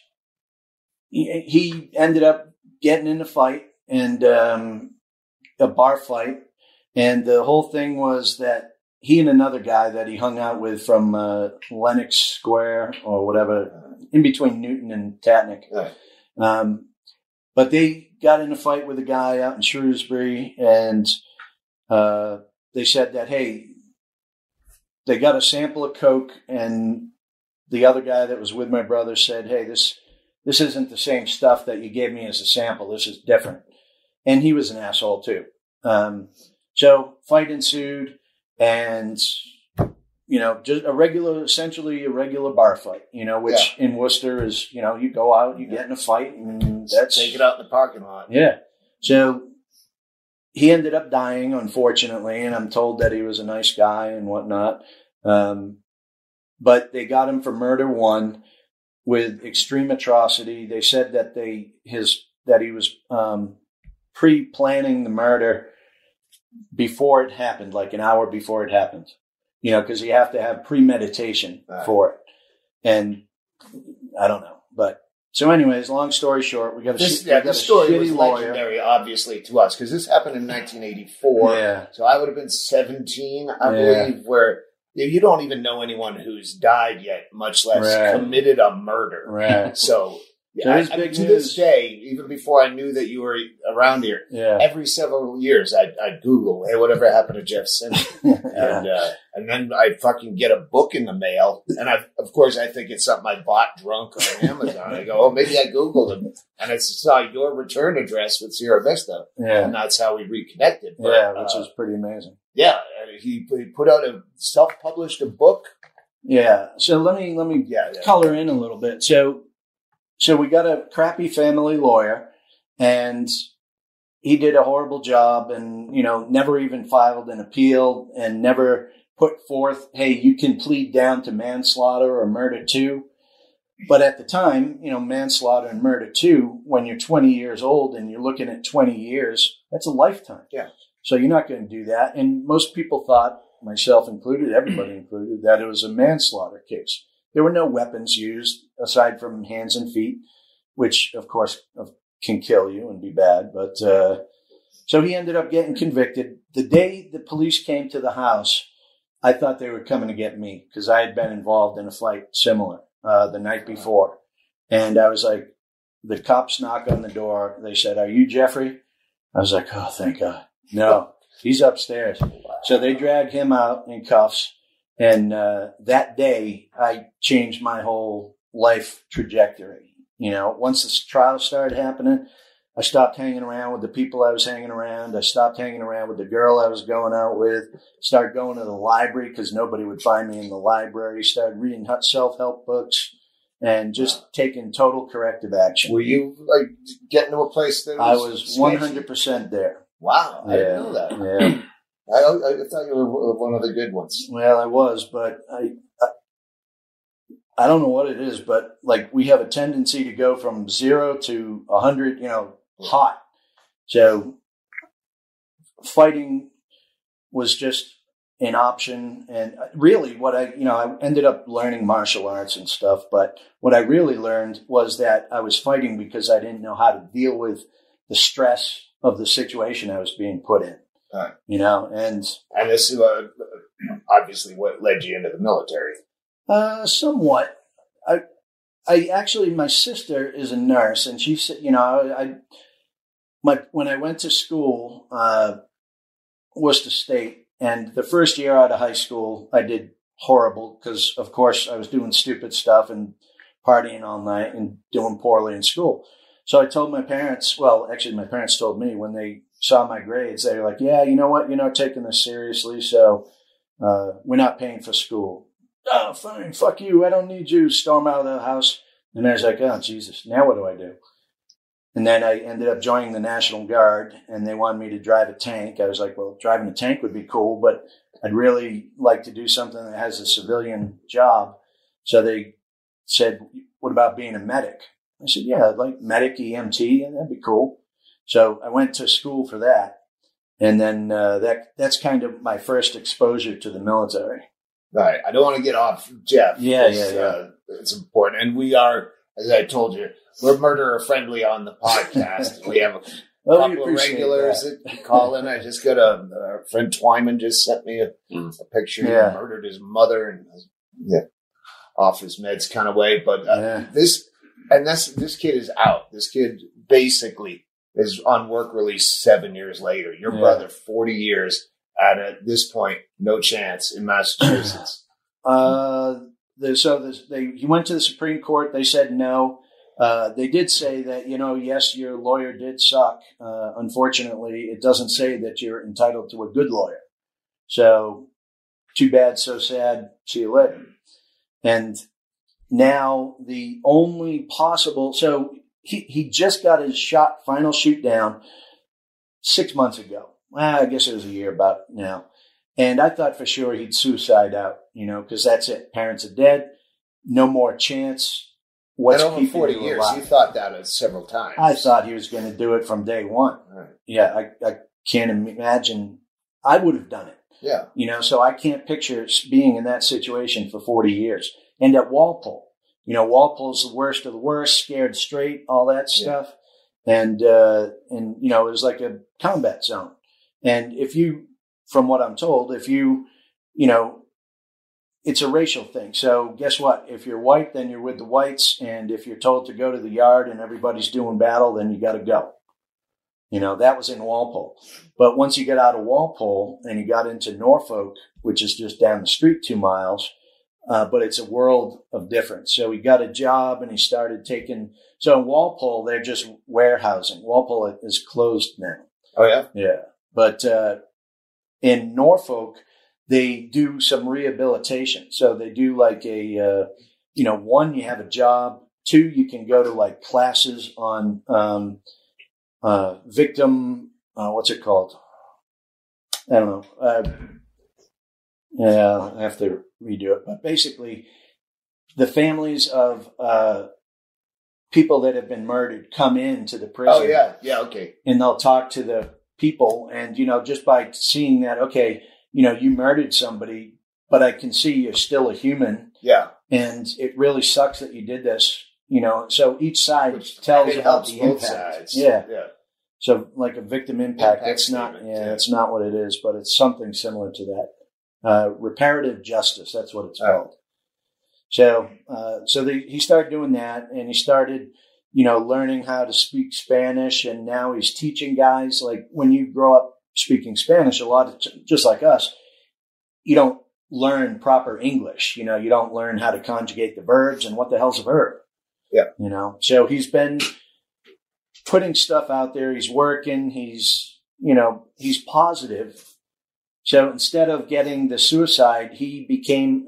He, he ended up getting in a fight and um, a bar fight, and the whole thing was that he and another guy that he hung out with from uh, Lenox Square or whatever, in between Newton and Tatnick. Right. Um, but they got in a fight with a guy out in Shrewsbury, and uh, they said that, hey, they got a sample of Coke, and the other guy that was with my brother said, hey, this this isn't the same stuff that you gave me as a sample. This is different. And he was an asshole too. Um, so fight ensued, and you know, just a regular, essentially a regular bar fight, you know, which in Worcester is, you know, you go out, you get in a fight, and that's take it out in the parking lot. yeah. So he ended up dying, unfortunately, and I'm told that he was a nice guy and whatnot. Um, but they got him for murder one with extreme atrocity. They said that they his that he was um, pre-planning the murder before it happened, like an hour before it happened. You know, because you have to have premeditation Right. for it, and I don't know, but. So, anyways, long story short, we got a, This, sh- yeah, we got this a story shitty was lawyer. legendary, obviously, to us because this happened in nineteen eighty-four. Yeah. So I would have been seventeen, I Yeah. believe. Where you don't even know anyone who's died yet, much less Right. committed a murder. Right. So, So I, it's I big mean, to news. this day, even before I knew that you were around here, Yeah. every several years I'd, I'd Google, hey, whatever happened to Jeff Simmons? And uh, and then I fucking get a book in the mail, and I, of course, I think it's something I bought drunk on Amazon. I go, oh, maybe I Googled him, and I saw your return address with Sierra Vista, Yeah. and that's how we reconnected. But, Yeah, which uh, is pretty amazing. yeah, and he, he put out a self-published a book. Yeah. So let me let me Yeah, yeah. color in a little bit. So so we got a crappy family lawyer, and he did a horrible job, and you know never even filed an appeal, and never put forth, hey, you can plead down to manslaughter or murder too. But at the time, you know, manslaughter and murder too, when you're twenty years old and you're looking at twenty years, that's a lifetime. Yeah. So you're not going to do that. And most people thought, myself included, everybody included, that it was a manslaughter case. There were no weapons used aside from hands and feet, which of course can kill you and be bad. But uh, so he ended up getting convicted. The day the police came to the house, I thought they were coming to get me because I had been involved in a fight similar uh, the night before. And I was like, the cops knock on the door. They said, "Are you Jeffrey?" I was like, "Oh, thank God." No. He's upstairs. So they dragged him out in cuffs. And uh, that day, I changed my whole life trajectory. You know, once this trial started happening, I stopped hanging around with the people I was hanging around. I stopped hanging around with the girl I was going out with. Started going to the library because nobody would find me in the library. Started reading self-help books and just taking total corrective action. Were you like getting to a place that I was was one hundred percent there. Wow, I Yeah, didn't know that. Yeah. I, I thought you were one of the good ones. Well, I was, but I, I I don't know what it is, but like we have a tendency to go from zero to a hundred, you know, hot. So fighting was just an option. And really what I, you know, I ended up learning martial arts and stuff, but what I really learned was that I was fighting because I didn't know how to deal with the stress of the situation I was being put in. Right. You know, and And this is uh, obviously what led you into the military. uh, somewhat. I, I actually, my sister is a nurse, and she said, you know, I, I my when I went to school, uh, Worcester State, and the first year out of high school, I did horrible because, of course, I was doing stupid stuff and partying all night and doing poorly in school. So I told my parents, well, actually, my parents told me when they saw my grades, they were like, yeah, you know what? You're not taking this seriously, so uh, we're not paying for school. Oh, fine, fuck you. I don't need you. Storm out of the house. And I was like, oh, Jesus, now what do I do? And then I ended up joining the National Guard, and they wanted me to drive a tank. I was like, well, driving a tank would be cool, but I'd really like to do something that has a civilian job. So they said, what about being a medic? I said, yeah, I'd like medic, E M T, and that'd be cool. So I went to school for that. And then uh, that that's kind of my first exposure to the military. Right. I don't want to get off Jeff. Yeah, yeah, yeah. Uh, it's important. And we are, as I told you, we're murderer friendly on the podcast. We have a Well, we couple of appreciate regulars that. that call in. I just got a, a friend Twyman just sent me a, a picture. Yeah. He murdered his mother and yeah, off his meds kind of way. But uh, Yeah. this, and this, this kid is out. This kid basically is on work release seven years later. Your Yeah. brother, forty years, and at this point, no chance in Massachusetts. Uh, the, so the, they, he went to the Supreme Court. They said no. Uh, they did say that, you know, yes, your lawyer did suck. Uh, unfortunately, it doesn't say that you're entitled to a good lawyer. So too bad, so sad. See you later. And now the only possible, so he, he just got his shot, final shoot down six months ago. Well, I guess it was a year about now. And I thought for sure he'd suicide out, you know, because that's it. Parents are dead. No more chance. What's and over keeping forty you years, alive? you thought that uh, several times. I thought he was going to do it from day one. Right. Yeah, I, I can't imagine. I would have done it. Yeah. You know, so I can't picture being in that situation for forty years. And at Walpole, you know, Walpole's the worst of the worst, scared straight, all that stuff. Yeah. And, uh, and, you know, it was like a combat zone. And if you, from what I'm told, if you, you know, it's a racial thing. So guess what? If you're white, then you're with the whites. And if you're told to go to the yard and everybody's doing battle, then you got to go. You know, that was in Walpole. But once you get out of Walpole and you got into Norfolk, which is just down the street two miles, uh, but it's a world of difference. So he got a job and he started taking, so in Walpole, they're just warehousing. Walpole is closed now. Oh, yeah? Yeah. But uh, in Norfolk, they do some rehabilitation. So they do like a, uh, you know, one, you have a job. Two, you can go to like classes on um, uh, victim, uh, what's it called? I don't know. Uh, yeah, I have to redo it. But basically, the families of uh, people that have been murdered come into the prison. Oh, yeah. Yeah, okay. And they'll talk to the people. And, you know, just by seeing that, okay, you know, you murdered somebody, but I can see you're still a human. Yeah. And it really sucks that you did this, you know. So each side Which, tells it about helps the both impact. sides. Yeah. Yeah. So like a victim impact, Impact that's not, statement, yeah, yeah. that's not what it is, but it's something similar to that. Uh, reparative justice, that's what it's Oh. called. So, uh, so the, he started doing that, and he started, you know, learning how to speak Spanish, and now he's teaching guys. Like when you grow up speaking Spanish, a lot of, just like us, you don't learn proper English. You know, you don't learn how to conjugate the verbs and what the hell's a verb. Yeah. You know, so he's been putting stuff out there. He's working. He's, you know, he's positive. So instead of getting the suicide, he became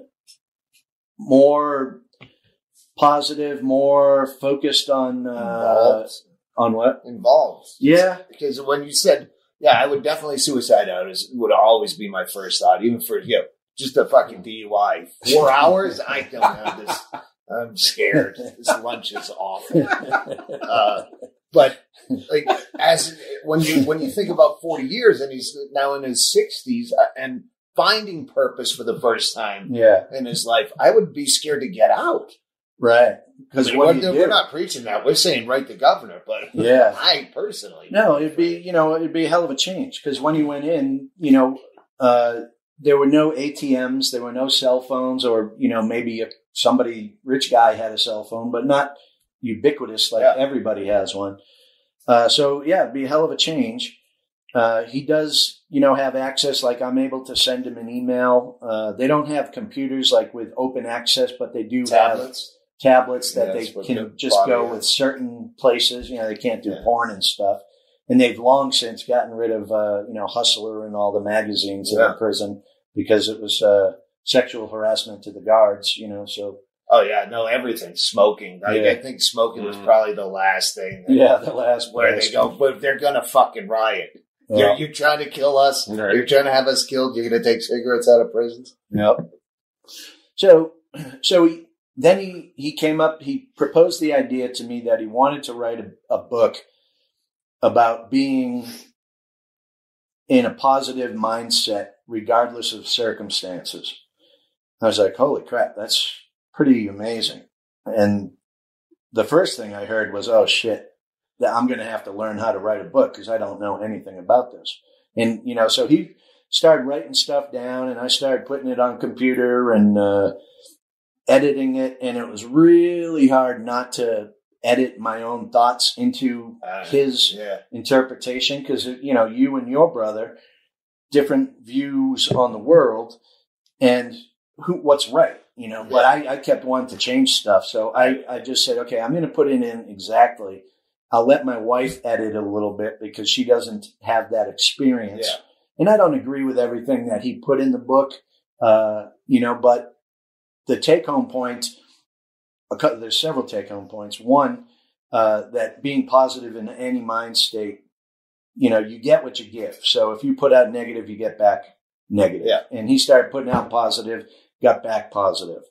more positive, more focused on, uh, on what? Involved. Yeah. Because when you said, yeah, I would definitely suicide out is, would always be my first thought, even for, you know, just a fucking D U I. Four hours? I don't have this. I'm scared. This lunch is awful. Uh, but like, as when you when you think about forty years, and he's now in his sixties uh, and finding purpose for the first time Yeah. in his life, I would be scared to get out. Right. Because I mean, what we're, do you we're do? not preaching that. We're saying write the governor, but Yeah. I personally, No, it'd be, you know, it'd be a hell of a change. Because when he went in, you know, uh, there were no A T Ms, there were no cell phones, or, you know, maybe if somebody, rich guy had a cell phone, but not ubiquitous like Yeah. everybody has one. Uh, so, yeah, it'd be a hell of a change. Uh, he does, you know, have access, like I'm able to send him an email. Uh, they don't have computers like with open access, but they do have tablets. tablets that Yeah, they that's what can the just body go is. with certain places. You know, they can't do Yeah. porn and stuff. And they've long since gotten rid of, uh, you know, Hustler and all the magazines in Yeah. the prison because it was uh, sexual harassment to the guards, you know, so. Oh yeah, no, everything. Smoking. Like, Yeah. I think smoking was Mm. probably the last thing. that- Yeah, the last where place. they go, but they're gonna fucking riot. Yeah. You're, you're trying to kill us. Right. You're trying to have us killed. You're gonna take cigarettes out of prisons. Yep. So, so he, then he, he came up, he proposed the idea to me that he wanted to write a, a book about being in a positive mindset, regardless of circumstances. I was like, holy crap, that's pretty amazing. And the first thing I heard was, oh shit, that I'm going to have to learn how to write a book because I don't know anything about this. And, you know, so he started writing stuff down and I started putting it on computer and uh, editing it. And it was really hard not to edit my own thoughts into Uh, his Yeah. interpretation because, you know, you and your brother, different views on the world and who what's right, you know. But I, I kept wanting to change stuff. So I, I just said, okay, I'm going to put it in exactly. I'll let my wife edit a little bit because she doesn't have that experience. Yeah. And I don't agree with everything that he put in the book, uh, you know, but the take-home point, a couple, there's several take-home points. One, uh, that being positive in any mind state, you know, you get what you give. So if you put out negative, you get back negative. Yeah. And he started putting out positive, got back positive.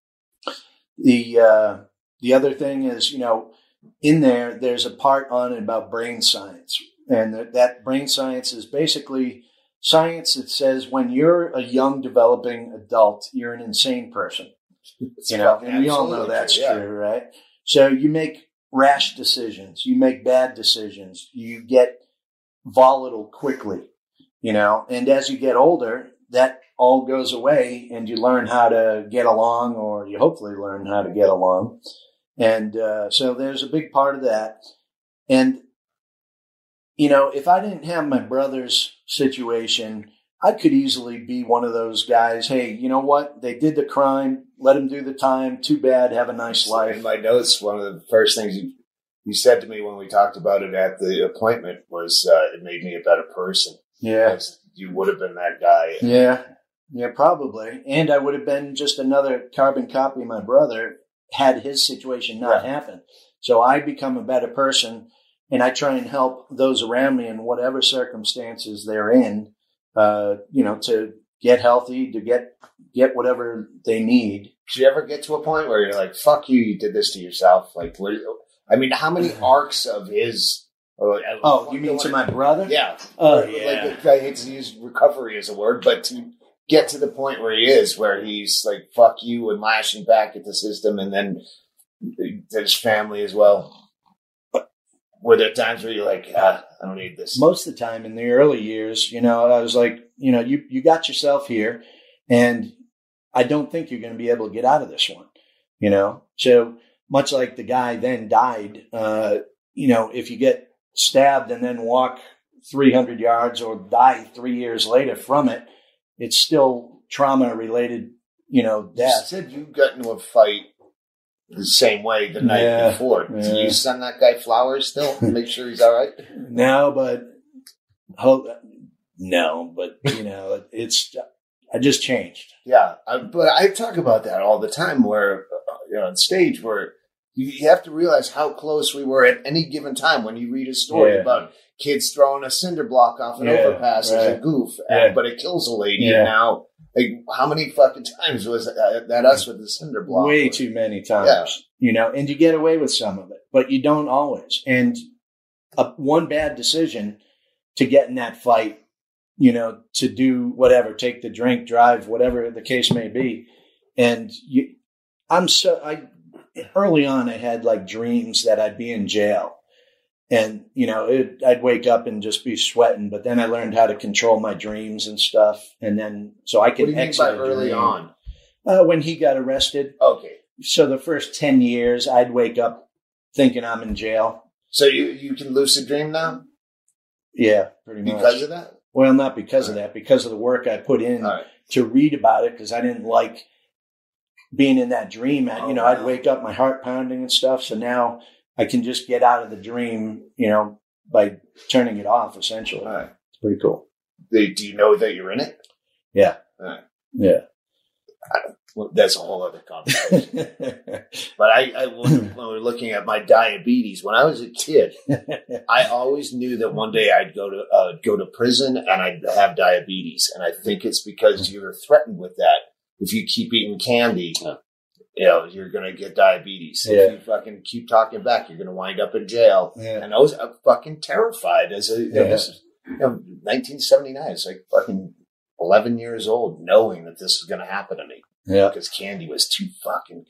The uh, the other thing is, you know, in there, there's a part on it about brain science. And that, that brain science is basically science that says when you're a young developing adult, you're an insane person. You know, and we all know Absolutely that's true, yeah. true, right? So you make rash decisions, you make bad decisions, you get volatile quickly, you know, and as you get older, that all goes away and you learn how to get along, or you hopefully learn how to get along. And uh, so there's a big part of that. And, you know, if I didn't have my brother's situation, I could easily be one of those guys. Hey, you know what? They did the crime. Let them do the time. Too bad. Have a nice In life. my notes, one of the first things you, you said to me when we talked about it at the appointment was uh, it made me a better person. Yeah. Because you would have been that guy. Yeah. Yeah, probably. And I would have been just another carbon copy of my brother had his situation not Yeah. happened. So I become a better person and I try and help those around me in whatever circumstances they're in, uh, you know, to get healthy, to get, get whatever they need. Did you ever get to a point where you're like, fuck you, you did this to yourself? Like, what, I mean, how many arcs of his... Oh, Oh, you mean to my brother? Yeah. Oh, Or, yeah. Like, I hate to use recovery as a word, but to get to the point where he is, where he's like, fuck you, and lashing back at the system, and then his family as well. Were there times where you're like, ah, I don't need this? Most of the time in the early years, you know, I was like, you know, you, you got yourself here and I don't think you're going to be able to get out of this one, you know? So much like the guy then died, uh, you know, if you get stabbed and then walk three hundred yards or die three years later from it, it's still trauma related, you know, You death. said you got into a fight the same way the night Yeah, before. yeah. Do you send that guy flowers still to make sure he's all right? No, but hope, no, but you know, it's, I just changed. Yeah, I, but I talk about that all the time where, uh, you know, on stage where you, you have to realize how close we were at any given time when you read a story Yeah. about kids throwing a cinder block off an Yeah, overpass as a right. goof, Yeah. uh, but it kills a lady. Yeah. And now, like, how many fucking times was that, that us with the cinder block? Way too many times, Yeah. you know, and you get away with some of it, but you don't always. And a, one bad decision to get in that fight, you know, to do whatever, take the drink, drive, whatever the case may be. And you, I'm so, I, early on, I had like dreams that I'd be in jail. And, you know, it, I'd wake up and just be sweating, but then I learned how to control my dreams and stuff. And then, so I What do can you mean exit by a early dream. on? Uh, when he got arrested. Okay. So the first ten years, I'd wake up thinking I'm in jail. So you, you can lucid dream now Yeah, pretty much. because of that? Well, not because of that, because of the work I put in All right. to read about it, because I didn't like being in that dream. I, you know, I'd wow. wake up, my heart pounding and stuff. So now I can just get out of the dream, you know, by turning it off, essentially. All right. It's pretty cool. Do do you know that you're in it? Yeah. All right. Yeah. Well, that's a whole other conversation. But I, I when, when we're looking at my diabetes, when I was a kid, I always knew that one day I'd go to uh, go to prison and I'd have diabetes, and I think it's because you're threatened with that. If you keep eating candy, you know you're going to get diabetes. Yeah. If you fucking keep talking back, you're going to wind up in jail. Yeah. And I was uh, fucking terrified as a Yeah. as, you know, nineteen seventy-nine. It's like fucking eleven years old, knowing that this was going to happen to me. Yeah. Because candy was too fucking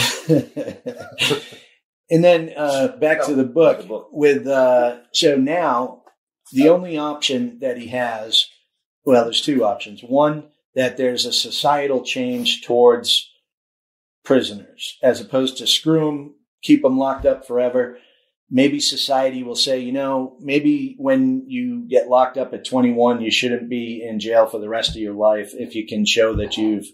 good. And then uh, back to the book, the book. with uh, so now the only option that he has, well, there's two options. One, that there's a societal change towards prisoners, as opposed to screw them, keep them locked up forever. Maybe society will say, you know, maybe when you get locked up at twenty-one, you shouldn't be in jail for the rest of your life if you can show that you've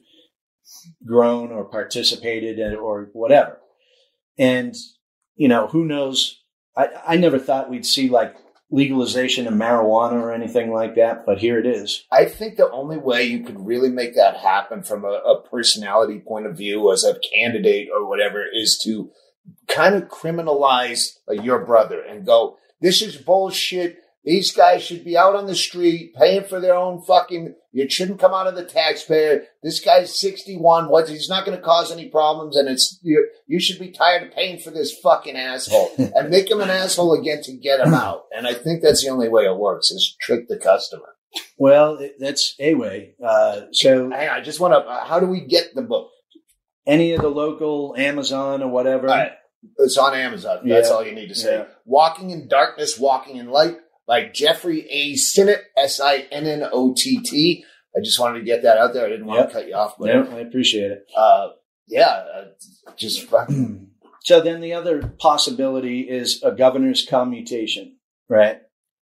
grown or participated in, or whatever. And, you know, who knows? I, I never thought we'd see like legalization of marijuana or anything like that, but here it is. I think the only way you could really make that happen from a, a personality point of view as a candidate or whatever is to kind of criminalize like, your brother and go, this is bullshit. These guys should be out on the street paying for their own fucking, it shouldn't come out of the taxpayer. This guy's sixty-one. What? He's not going to cause any problems. And it's, you you should be tired of paying for this fucking asshole and make him an asshole again to get him out. And I think that's the only way it works is trick the customer. Well, it, that's a way. Uh, so Hang on, I just want to, uh, how do we get the book? any of the local Amazon or whatever. All right. It's on Amazon. That's Yeah. all you need to say. Yeah. Walking in Darkness, Walking in Light by Jeffrey A. Sinnott, S I N N O T T. I just wanted to get that out there. I didn't want Yep. to cut you off. But, No, I appreciate it. uh, yeah, uh, just fucking. So then the other possibility is a governor's commutation, right?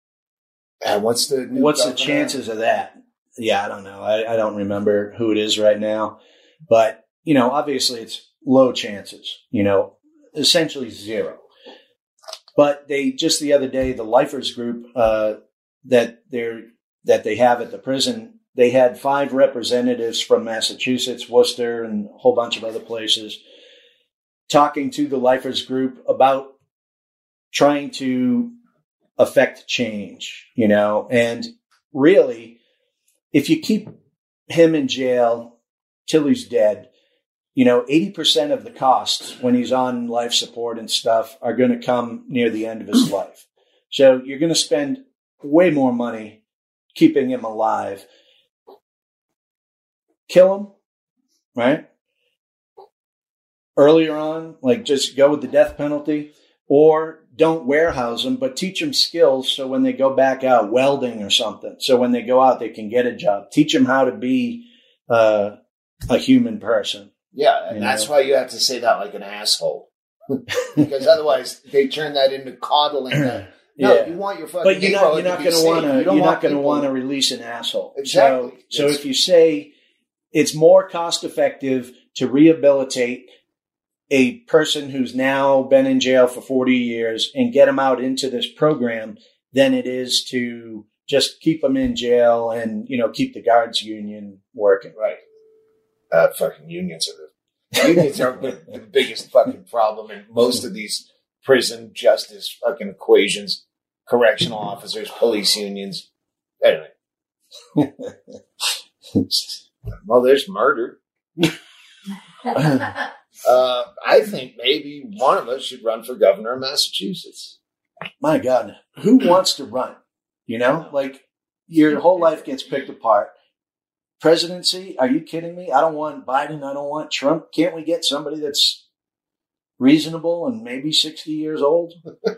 And what's the new What's the governor? chances of that? Yeah, I don't know. I, I don't remember who it is right now. But, you know, obviously it's low chances, you know, essentially zero. But they just the other day, the lifers group uh, that they're that they have at the prison, they had five representatives from Massachusetts, Worcester, and a whole bunch of other places talking to the lifers group about trying to affect change, you know, and really, if you keep him in jail till he's dead, you know, eighty percent of the costs when he's on life support and stuff are going to come near the end of his life. So you're going to spend way more money keeping him alive. Kill him, right? Earlier on, like just go with the death penalty, or don't warehouse them, but teach them skills so when they go back out, welding or something, so when they go out, they can get a job. Teach them how to be uh, a human person. Yeah, and You that's know? why you have to say that like an asshole. Because otherwise they turn that into coddling the, No, Yeah. you want your fucking But you're not hero you're not to be going to safe. want to You you're don't not want going to people- want to release an asshole. Exactly. So so It's- if you say it's more cost effective to rehabilitate a person who's now been in jail for forty years and get them out into this program than it is to just keep them in jail and, you know, keep the guards union working. Right. Uh, fucking unions are the unions are the, the biggest fucking problem in most of these prison justice fucking equations. Correctional officers, police unions. Anyway. Well, there's murder. Uh, I think maybe one of us should run for governor of Massachusetts. My God, who wants to run? You know, like your whole life gets picked apart. Presidency? Are you kidding me? I don't want Biden. I don't want Trump. Can't we get somebody that's reasonable and maybe sixty years old?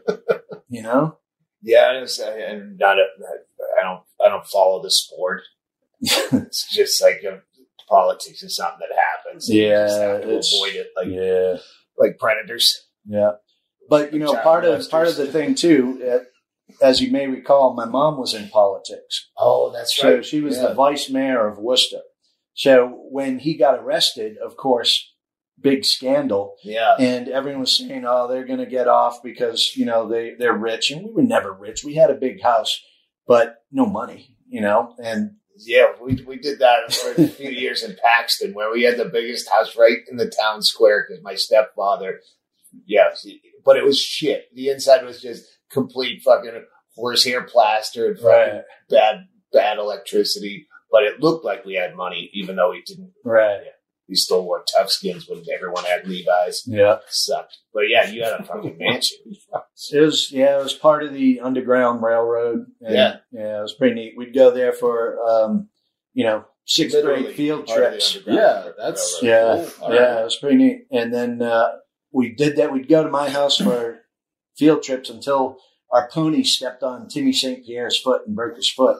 You know? Yeah, it's, I'm not a, I don't, I don't follow the sport. It's just like a, politics is something that happens. And you just Yeah, have to it's- avoid it, like Yeah. like predators. Yeah. But, you know, Child part of molesters. part of the thing, too, uh, as you may recall, my mom was in politics. Oh, that's So right. she was Yeah. the vice mayor of Worcester. So when he got arrested, of course, big scandal. Yeah. And everyone was saying, oh, they're going to get off because, you know, they, they're rich. And we were never rich. We had a big house, but no money, you know. And Yeah, we we did that for a few years in Paxton, where we had the biggest house right in the town square because my stepfather, yeah, but it was shit. The inside was just complete fucking horsehair plaster and fucking Right. bad bad electricity. But it looked like we had money, even though we didn't. Right. We still wore tough skins when everyone had Levi's. Yeah. Sucked. But yeah, you had a fucking mansion. It was, yeah, it was part of the Underground Railroad. And, Yeah. Yeah, it was pretty neat. We'd go there for, um, you know, sixth Literally grade field part of the trips. Underground Yeah, Railroad. that's- Yeah, Cool. yeah, it was pretty neat. And then uh, we did that. We'd go to my house for field trips until our pony stepped on Timmy Saint Pierre's foot and broke his foot.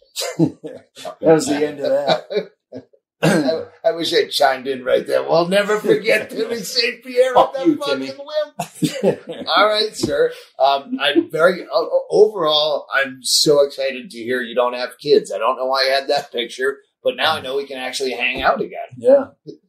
That was the end of that. I, I wish I chimed in right there. We'll never forget Timmy Saint Pierre with Fuck that you, fucking Timmy. limp. All right, sir. Um, I'm very uh, overall. I'm so excited to hear you don't have kids. I don't know why I had that picture, but now I know we can actually hang out again. Yeah,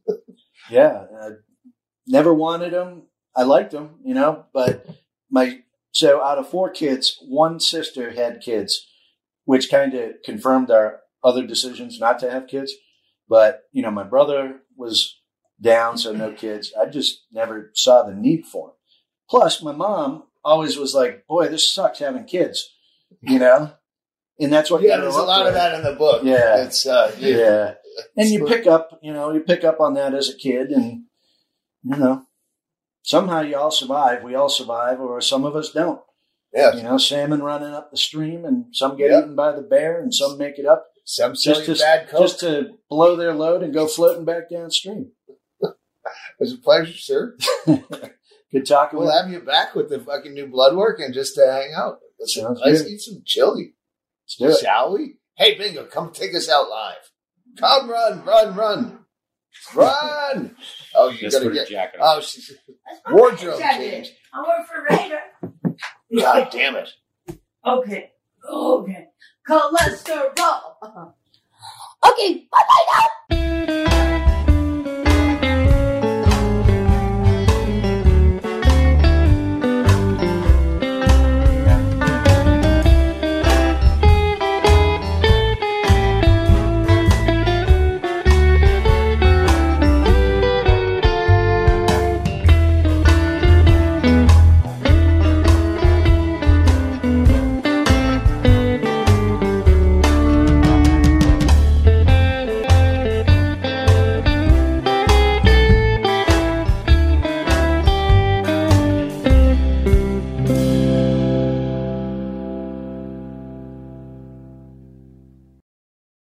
yeah. Uh, never wanted them. I liked them, you know. But my so out of four kids, one sister had kids, which kind of confirmed our other decisions not to have kids. But, you know, my brother was down, so no kids. I just never saw the need for them. Plus, my mom always was like, boy, this sucks having kids, you know? And that's what Yeah, you there's grow a up lot of with. that in the book. Yeah. It's, uh, Yeah. yeah. And you pick up, you know, you pick up on that as a kid and, you know, somehow you all survive. We all survive, or some of us don't. Yeah. You know, salmon running up the stream, and some get Yeah. eaten by the bear and some make it up. Some Just silly to, bad coke. just to blow their load and go floating back downstream. It was a pleasure, sir. Good talking We'll with have you back with the fucking new blood work and just to hang out. Let's, Sounds let's good. eat some chili. Let's do it. Shall we? Hey, Bingo, come take us out live. Come, run, run, run. Run! Oh, you Just gotta put a get. jacket on. Oh, she's wardrobe change. I work for Raider. God damn it. Okay. Okay. Cholesterol. Okay. Bye bye now.